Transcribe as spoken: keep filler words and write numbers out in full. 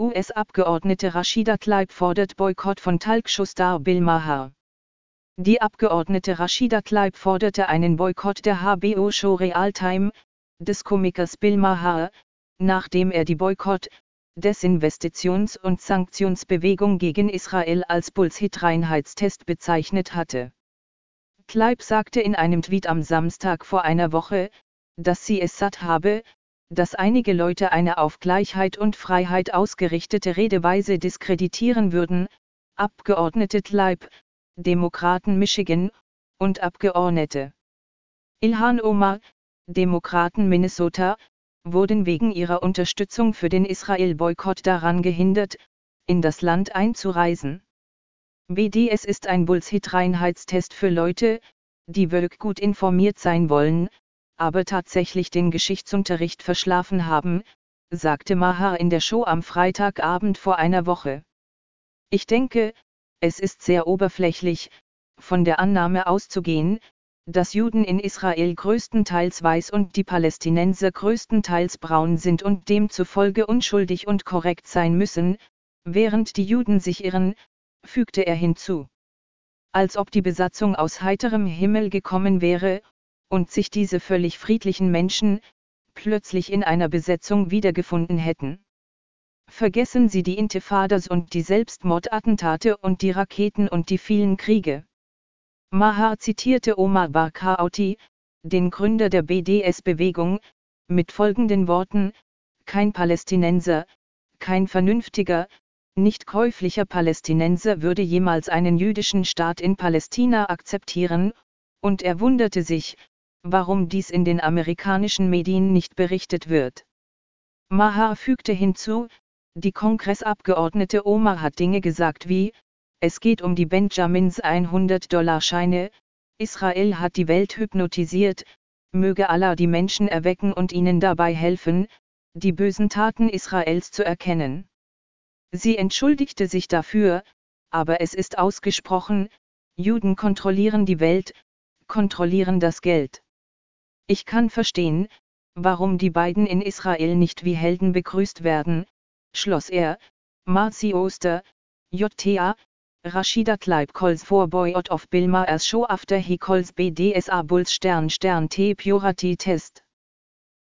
U S-Abgeordnete Rashida Tlaib fordert Boykott von Talkshow-Star Bill Maher. Die Abgeordnete Rashida Tlaib forderte einen Boykott der H B O-Show Real Time, des Komikers Bill Maher, nachdem er die Boykott, Desinvestitions- und Sanktionsbewegung gegen Israel als Bullshit-Reinheitstest bezeichnet hatte. Tlaib sagte in einem Tweet am Samstag vor einer Woche, dass sie es satt habe, dass einige Leute eine auf Gleichheit und Freiheit ausgerichtete Redeweise diskreditieren würden. Abgeordnete Tlaib, Demokraten Michigan, und Abgeordnete Ilhan Omar, Demokraten Minnesota, wurden wegen ihrer Unterstützung für den Israel-Boykott daran gehindert, in das Land einzureisen. B D S ist ein Bullshit-Reinheitstest für Leute, die wirklich gut informiert sein wollen, aber tatsächlich den Geschichtsunterricht verschlafen haben, sagte Maher in der Show am Freitagabend vor einer Woche. Ich denke, es ist sehr oberflächlich, von der Annahme auszugehen, dass Juden in Israel größtenteils weiß und die Palästinenser größtenteils braun sind und demzufolge unschuldig und korrekt sein müssen, während die Juden sich irren, fügte er hinzu. Als ob die Besatzung aus heiterem Himmel gekommen wäre, und sich diese völlig friedlichen Menschen, plötzlich in einer Besetzung wiedergefunden hätten. Vergessen Sie die Intifadas und die Selbstmordattentate und die Raketen und die vielen Kriege. Maher zitierte Omar Barghouti, den Gründer der B D S-Bewegung, mit folgenden Worten: Kein Palästinenser, kein vernünftiger, nicht käuflicher Palästinenser würde jemals einen jüdischen Staat in Palästina akzeptieren, und er wunderte sich, warum dies in den amerikanischen Medien nicht berichtet wird. Maher fügte hinzu, die Kongressabgeordnete Omar hat Dinge gesagt wie: Es geht um die Benjamins hundert-Dollar-Scheine, Israel hat die Welt hypnotisiert, möge Allah die Menschen erwecken und ihnen dabei helfen, die bösen Taten Israels zu erkennen. Sie entschuldigte sich dafür, aber es ist ausgesprochen, Juden kontrollieren die Welt, kontrollieren das Geld. Ich kann verstehen, warum die beiden in Israel nicht wie Helden begrüßt werden, schloss er. Marci Oster, J T A, Rashida Tlaib calls for boycott of Bill Maher's show after he calls B D S a Bulls T Purity test.